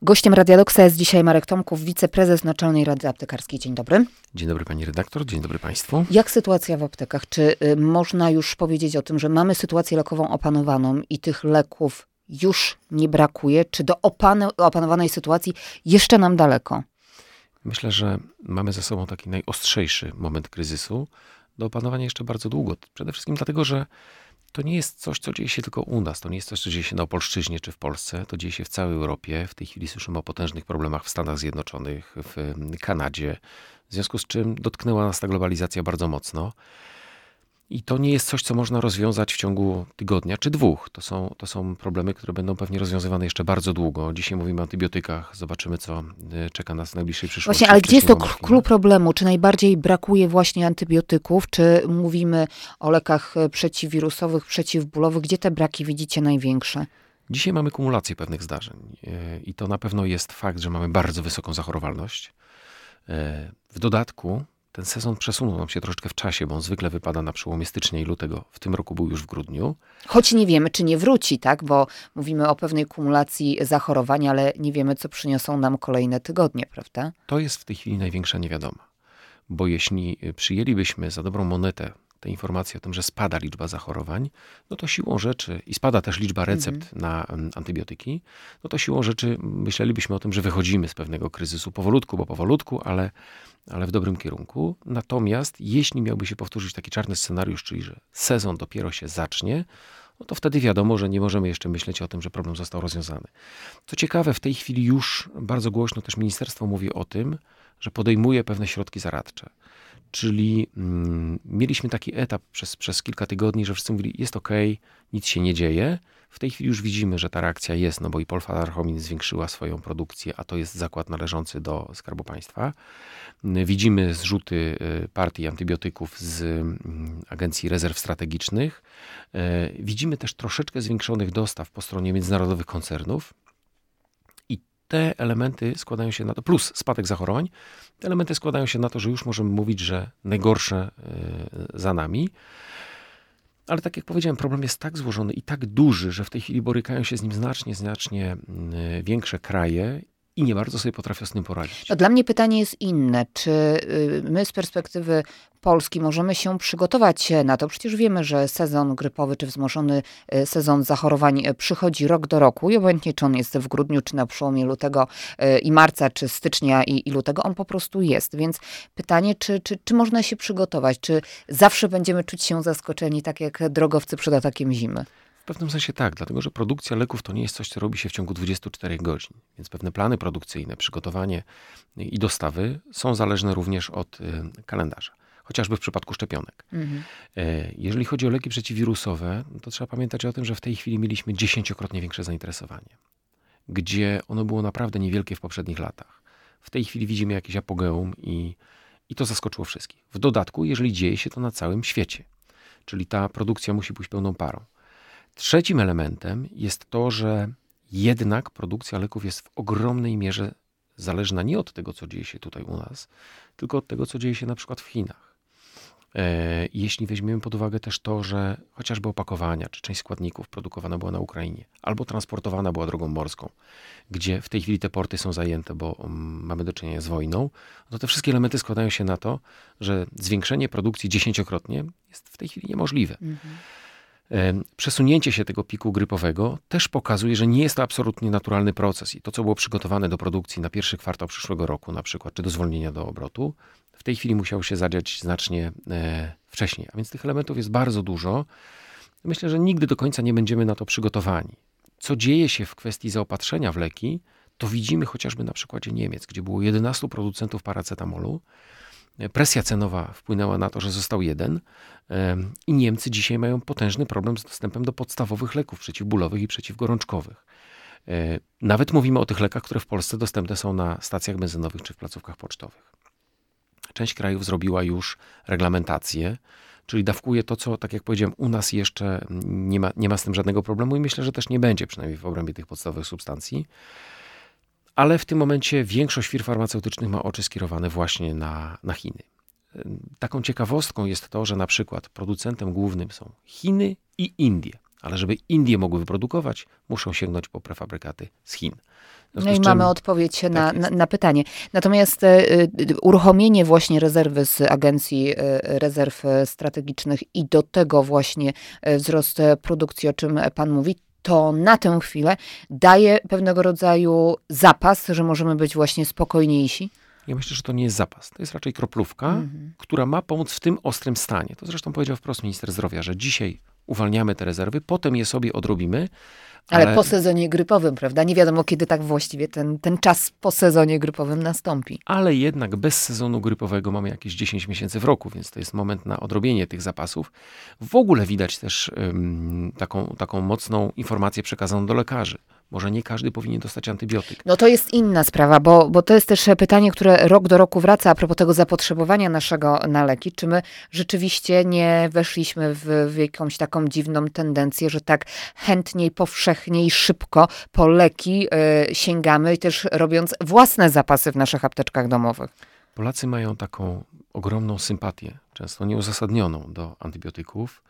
Gościem Radia Doksa jest dzisiaj Marek Tomków, wiceprezes Naczelnej Rady Aptekarskiej. Dzień dobry. Dzień dobry pani redaktor, dzień dobry państwu. Jak sytuacja w aptekach? Czy można już powiedzieć o tym, że mamy sytuację lekową opanowaną i tych leków już nie brakuje? Czy do opanowanej sytuacji jeszcze nam daleko? Myślę, że mamy za sobą taki najostrzejszy moment kryzysu. Do opanowania jeszcze bardzo długo. Przede wszystkim dlatego, że to nie jest coś, co dzieje się tylko u nas. To nie jest coś, co dzieje się na Opolszczyźnie czy w Polsce. To dzieje się w całej Europie. W tej chwili słyszymy o potężnych problemach w Stanach Zjednoczonych, w Kanadzie. W związku z czym dotknęła nas ta globalizacja bardzo mocno. I to nie jest coś, co można rozwiązać w ciągu tygodnia czy dwóch. To są problemy, które będą pewnie rozwiązywane jeszcze bardzo długo. Dzisiaj mówimy o antybiotykach. Zobaczymy, co czeka nas w najbliższej przyszłości. Właśnie, ale gdzie jest to klucz problemu? Czy najbardziej brakuje właśnie antybiotyków? Czy mówimy o lekach przeciwwirusowych, przeciwbólowych? Gdzie te braki widzicie największe? Dzisiaj mamy kumulację pewnych zdarzeń. I to na pewno jest fakt, że mamy bardzo wysoką zachorowalność. W dodatku ten sezon przesunął nam się troszeczkę w czasie, bo on zwykle wypada na przełomie stycznia i lutego. W tym roku był już w grudniu. Choć nie wiemy, czy nie wróci, tak? Bo mówimy o pewnej kumulacji zachorowań, ale nie wiemy, co przyniosą nam kolejne tygodnie, prawda? To jest w tej chwili największa niewiadoma. Bo jeśli przyjęlibyśmy za dobrą monetę tę informację o tym, że spada liczba zachorowań, no to siłą rzeczy, i spada też liczba recept na antybiotyki, no to siłą rzeczy myślelibyśmy o tym, że wychodzimy z pewnego kryzysu powolutku, ale w dobrym kierunku. Natomiast jeśli miałby się powtórzyć taki czarny scenariusz, czyli że sezon dopiero się zacznie, no to wtedy wiadomo, że nie możemy jeszcze myśleć o tym, że problem został rozwiązany. Co ciekawe, w tej chwili już bardzo głośno też ministerstwo mówi o tym, że podejmuje pewne środki zaradcze. Czyli mieliśmy taki etap przez kilka tygodni, że wszyscy mówili, jest okej, nic się nie dzieje. W tej chwili już widzimy, że ta reakcja jest, no bo i Polfa-Archomin zwiększyła swoją produkcję, a to jest zakład należący do Skarbu Państwa. Widzimy zrzuty partii antybiotyków z Agencji Rezerw Strategicznych. Widzimy też troszeczkę zwiększonych dostaw po stronie międzynarodowych koncernów. Te elementy składają się na to, plus spadek zachorowań, te elementy składają się na to, że już możemy mówić, że najgorsze za nami. Ale tak jak powiedziałem, problem jest tak złożony i tak duży, że w tej chwili borykają się z nim znacznie większe kraje i nie bardzo sobie potrafią z tym poradzić. No, dla mnie pytanie jest inne. Czy my z perspektywy Polski możemy się przygotować na to? Przecież wiemy, że sezon grypowy czy wzmożony sezon zachorowań przychodzi rok do roku i obojętnie czy on jest w grudniu, czy na przełomie lutego i marca, czy stycznia i lutego, on po prostu jest. Więc pytanie, czy można się przygotować? Czy zawsze będziemy czuć się zaskoczeni, tak jak drogowcy przed atakiem zimy? W pewnym sensie tak, dlatego że produkcja leków to nie jest coś, co robi się w ciągu 24 godzin. Więc pewne plany produkcyjne, przygotowanie i dostawy są zależne również od kalendarza. Chociażby w przypadku szczepionek. Jeżeli chodzi o leki przeciwwirusowe, to trzeba pamiętać o tym, że w tej chwili mieliśmy 10-krotnie większe zainteresowanie, gdzie ono było naprawdę niewielkie w poprzednich latach. W tej chwili widzimy jakieś apogeum i to zaskoczyło wszystkich. W dodatku, jeżeli dzieje się to na całym świecie, czyli ta produkcja musi pójść pełną parą. Trzecim elementem jest to, że jednak produkcja leków jest w ogromnej mierze zależna nie od tego, co dzieje się tutaj u nas, tylko od tego, co dzieje się na przykład w Chinach. Jeśli weźmiemy pod uwagę też to, że chociażby opakowania czy część składników produkowana była na Ukrainie albo transportowana była drogą morską, gdzie w tej chwili te porty są zajęte, bo mamy do czynienia z wojną, to te wszystkie elementy składają się na to, że zwiększenie produkcji 10-krotnie jest w tej chwili niemożliwe. Przesunięcie się tego piku grypowego też pokazuje, że nie jest to absolutnie naturalny proces i to, co było przygotowane do produkcji na pierwszy kwartał przyszłego roku na przykład, czy do zwolnienia do obrotu, w tej chwili musiało się zadziać znacznie wcześniej. A więc tych elementów jest bardzo dużo. Myślę, że nigdy do końca nie będziemy na to przygotowani. Co dzieje się w kwestii zaopatrzenia w leki, to widzimy chociażby na przykładzie Niemiec, gdzie było 11 producentów paracetamolu. Presja cenowa wpłynęła na to, że został jeden i Niemcy dzisiaj mają potężny problem z dostępem do podstawowych leków przeciwbólowych i przeciwgorączkowych. Nawet mówimy o tych lekach, które w Polsce dostępne są na stacjach benzynowych czy w placówkach pocztowych. Część krajów zrobiła już reglamentację, czyli dawkuje to, co, tak jak powiedziałem, u nas jeszcze nie ma z tym żadnego problemu i myślę, że też nie będzie, przynajmniej w obrębie tych podstawowych substancji. Ale w tym momencie większość firm farmaceutycznych ma oczy skierowane właśnie na Chiny. Taką ciekawostką jest to, że na przykład producentem głównym są Chiny i Indie. Ale żeby Indie mogły wyprodukować, muszą sięgnąć po prefabrykaty z Chin. No i mamy odpowiedź na pytanie. Natomiast uruchomienie właśnie rezerwy z Agencji Rezerw Strategicznych i do tego właśnie wzrost produkcji, o czym pan mówi, to na tę chwilę daje pewnego rodzaju zapas, że możemy być właśnie spokojniejsi? Ja myślę, że to nie jest zapas. To jest raczej kroplówka, która ma pomóc w tym ostrym stanie. To zresztą powiedział wprost minister zdrowia, że dzisiaj uwalniamy te rezerwy, potem je sobie odrobimy. Ale po sezonie grypowym, prawda? Nie wiadomo, kiedy tak właściwie ten czas po sezonie grypowym nastąpi. Ale jednak bez sezonu grypowego mamy jakieś 10 miesięcy w roku, więc to jest moment na odrobienie tych zapasów. W ogóle widać też taką mocną informację przekazaną do lekarzy. Może nie każdy powinien dostać antybiotyk. No to jest inna sprawa, bo to jest też pytanie, które rok do roku wraca a propos tego zapotrzebowania naszego na leki. Czy my rzeczywiście nie weszliśmy w jakąś taką dziwną tendencję, że tak chętniej, powszechniej, szybko po leki sięgamy, też robiąc własne zapasy w naszych apteczkach domowych? Polacy mają taką ogromną sympatię, często nieuzasadnioną do antybiotyków.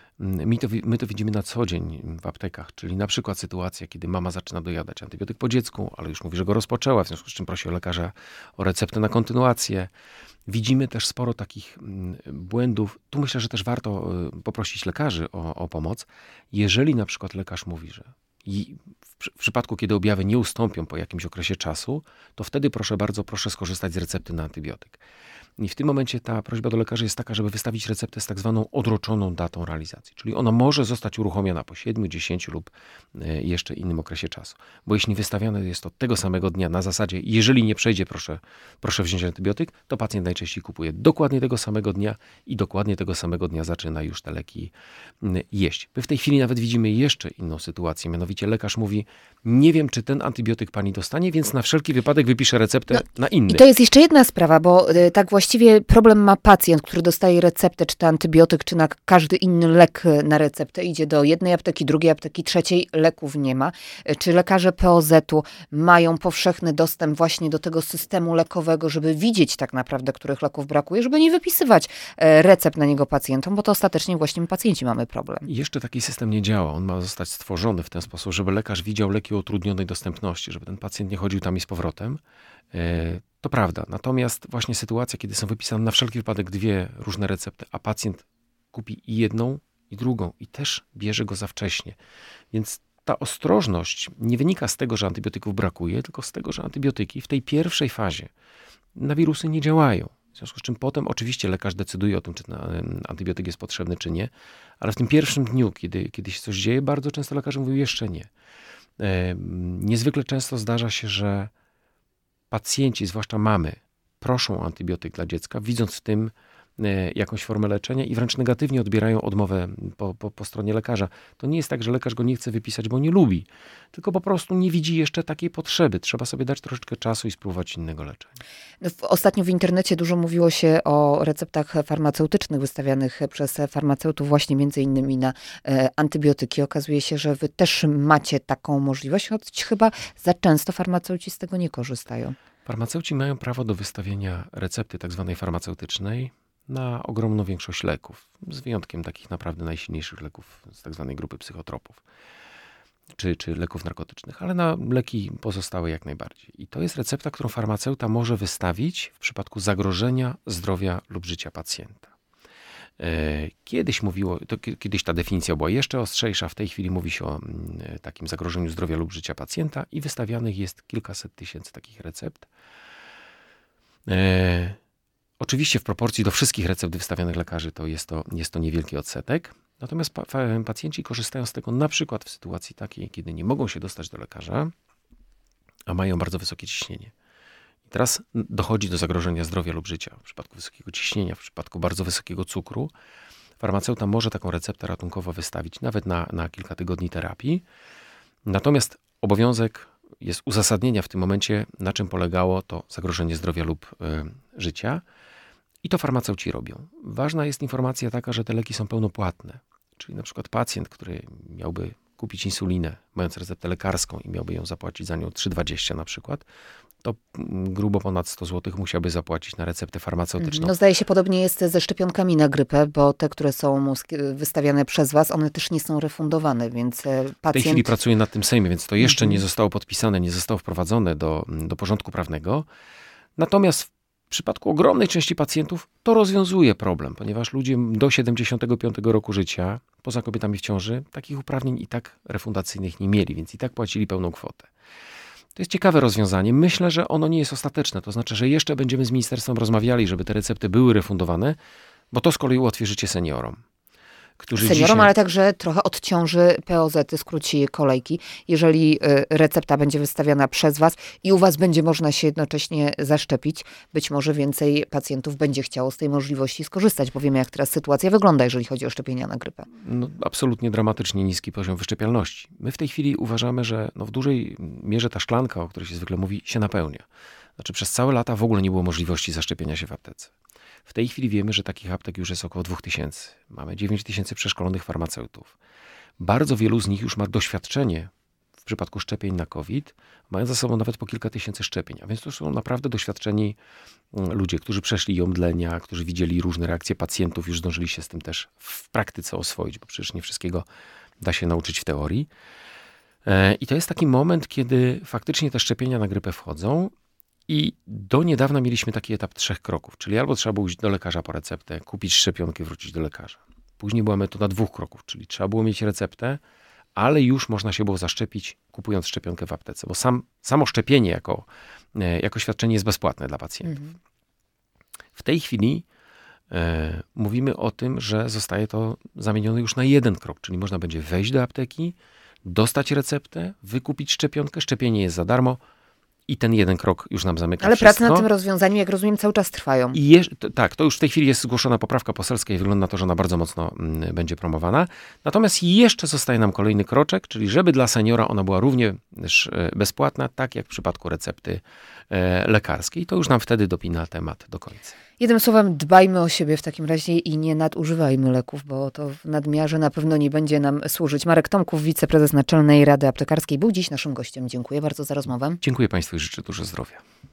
My to widzimy na co dzień w aptekach, czyli na przykład sytuacja, kiedy mama zaczyna dojadać antybiotyk po dziecku, ale już mówi, że go rozpoczęła, w związku z czym prosi o lekarza o receptę na kontynuację. Widzimy też sporo takich błędów. Tu myślę, że też warto poprosić lekarzy o pomoc. Jeżeli na przykład lekarz mówi, że w przypadku, kiedy objawy nie ustąpią po jakimś okresie czasu, to wtedy proszę skorzystać z recepty na antybiotyk. I w tym momencie ta prośba do lekarzy jest taka, żeby wystawić receptę z tak zwaną odroczoną datą realizacji. Czyli ona może zostać uruchomiona po 7, 10 lub jeszcze innym okresie czasu. Bo jeśli wystawiane jest to tego samego dnia na zasadzie, jeżeli nie przejdzie, proszę wziąć antybiotyk, to pacjent najczęściej kupuje dokładnie tego samego dnia i dokładnie tego samego dnia zaczyna już te leki jeść. My w tej chwili nawet widzimy jeszcze inną sytuację, mianowicie lekarz mówi, nie wiem, czy ten antybiotyk pani dostanie, więc na wszelki wypadek wypiszę receptę na inny. I to jest jeszcze jedna sprawa, bo tak właściwie problem ma pacjent, który dostaje receptę, czy to antybiotyk, czy na każdy inny lek na receptę. Idzie do jednej apteki, drugiej apteki, trzeciej, leków nie ma. Czy lekarze POZ-u mają powszechny dostęp właśnie do tego systemu lekowego, żeby widzieć tak naprawdę, których leków brakuje, żeby nie wypisywać recept na niego pacjentom, bo to ostatecznie właśnie my pacjenci mamy problem. I jeszcze taki system nie działa. On ma zostać stworzony w ten sposób, żeby lekarz widział leki o utrudnionej dostępności, żeby ten pacjent nie chodził tam i z powrotem. To prawda. Natomiast właśnie sytuacja, kiedy są wypisane na wszelki wypadek dwie różne recepty, a pacjent kupi i jedną, i drugą i też bierze go za wcześnie. Więc ta ostrożność nie wynika z tego, że antybiotyków brakuje, tylko z tego, że antybiotyki w tej pierwszej fazie na wirusy nie działają. W związku z czym potem oczywiście lekarz decyduje o tym, czy antybiotyk jest potrzebny, czy nie, ale w tym pierwszym dniu, kiedy się coś dzieje, bardzo często lekarze mówią jeszcze nie. Niezwykle często zdarza się, że pacjenci, zwłaszcza mamy, proszą o antybiotyk dla dziecka, widząc w tym jakąś formę leczenia i wręcz negatywnie odbierają odmowę po stronie lekarza. To nie jest tak, że lekarz go nie chce wypisać, bo nie lubi, tylko po prostu nie widzi jeszcze takiej potrzeby. Trzeba sobie dać troszeczkę czasu i spróbować innego leczenia. Ostatnio w internecie dużo mówiło się o receptach farmaceutycznych wystawianych przez farmaceutów właśnie między innymi na antybiotyki. Okazuje się, że wy też macie taką możliwość, choć chyba za często farmaceuci z tego nie korzystają. Farmaceuci mają prawo do wystawienia recepty tak zwanej farmaceutycznej na ogromną większość leków, z wyjątkiem takich naprawdę najsilniejszych leków z tak zwanej grupy psychotropów, czy leków narkotycznych, ale na leki pozostałe jak najbardziej. I to jest recepta, którą farmaceuta może wystawić w przypadku zagrożenia zdrowia lub życia pacjenta. Kiedyś ta definicja była jeszcze ostrzejsza, w tej chwili mówi się o takim zagrożeniu zdrowia lub życia pacjenta i wystawianych jest kilkaset tysięcy takich recept. Oczywiście w proporcji do wszystkich recept wystawianych lekarzy to jest to niewielki odsetek, natomiast pacjenci korzystają z tego na przykład w sytuacji takiej, kiedy nie mogą się dostać do lekarza, a mają bardzo wysokie ciśnienie. I teraz dochodzi do zagrożenia zdrowia lub życia. W przypadku wysokiego ciśnienia, w przypadku bardzo wysokiego cukru, farmaceuta może taką receptę ratunkowo wystawić nawet na kilka tygodni terapii. Natomiast obowiązek jest uzasadnienia w tym momencie, na czym polegało to zagrożenie zdrowia lub życia. I to farmaceuci robią. Ważna jest informacja taka, że te leki są pełnopłatne. Czyli na przykład pacjent, który miałby kupić insulinę, mając receptę lekarską i miałby ją zapłacić za nią 3,20 na przykład, to grubo ponad 100 zł musiałby zapłacić na receptę farmaceutyczną. No zdaje się, podobnie jest ze szczepionkami na grypę, bo te, które są wystawiane przez was, one też nie są refundowane, więc pacjent... W tej chwili pracuję nad tym Sejmie, więc to jeszcze nie zostało podpisane, nie zostało wprowadzone do porządku prawnego. Natomiast w przypadku ogromnej części pacjentów to rozwiązuje problem, ponieważ ludzie do 75 roku życia, poza kobietami w ciąży, takich uprawnień i tak refundacyjnych nie mieli, więc i tak płacili pełną kwotę. To jest ciekawe rozwiązanie. Myślę, że ono nie jest ostateczne. To znaczy, że jeszcze będziemy z ministerstwem rozmawiali, żeby te recepty były refundowane, bo to z kolei ułatwi życie seniorom. Seniorom, ale także trochę odciąży POZ-y, skróci kolejki. Jeżeli recepta będzie wystawiana przez was i u was będzie można się jednocześnie zaszczepić, być może więcej pacjentów będzie chciało z tej możliwości skorzystać, bo wiemy, jak teraz sytuacja wygląda, jeżeli chodzi o szczepienia na grypę. No, absolutnie dramatycznie niski poziom wyszczepialności. My w tej chwili uważamy, że w dużej mierze ta szklanka, o której się zwykle mówi, się napełnia. Znaczy przez całe lata w ogóle nie było możliwości zaszczepienia się w aptece. W tej chwili wiemy, że takich aptek już jest około 2000. Mamy 9000 przeszkolonych farmaceutów. Bardzo wielu z nich już ma doświadczenie w przypadku szczepień na COVID, mają za sobą nawet po kilka tysięcy szczepień. A więc to są naprawdę doświadczeni ludzie, którzy przeszli jądlenia, którzy widzieli różne reakcje pacjentów, już zdążyli się z tym też w praktyce oswoić, bo przecież nie wszystkiego da się nauczyć w teorii. I to jest taki moment, kiedy faktycznie te szczepienia na grypę wchodzą. I do niedawna mieliśmy taki etap 3 kroków, czyli albo trzeba było iść do lekarza po receptę, kupić szczepionkę, wrócić do lekarza. Później była metoda 2 kroków, czyli trzeba było mieć receptę, ale już można się było zaszczepić, kupując szczepionkę w aptece, bo samo szczepienie jako świadczenie jest bezpłatne dla pacjentów. W tej chwili mówimy o tym, że zostaje to zamienione już na 1 krok, czyli można będzie wejść do apteki, dostać receptę, wykupić szczepionkę, szczepienie jest za darmo, i ten 1 krok już nam zamyka Ale wszystko. prace nad tym rozwiązaniem, jak rozumiem, cały czas trwają. Tak, to już w tej chwili jest zgłoszona poprawka poselska i wygląda na to, że ona bardzo mocno będzie promowana. Natomiast jeszcze zostaje nam kolejny kroczek, czyli żeby dla seniora ona była również bezpłatna, tak jak w przypadku recepty lekarskiej. To już nam wtedy dopina temat do końca. Jednym słowem, dbajmy o siebie w takim razie i nie nadużywajmy leków, bo to w nadmiarze na pewno nie będzie nam służyć. Marek Tomków, wiceprezes Naczelnej Rady Aptekarskiej, był dziś naszym gościem. Dziękuję bardzo za rozmowę. Dziękuję Państwu i życzę dużo zdrowia.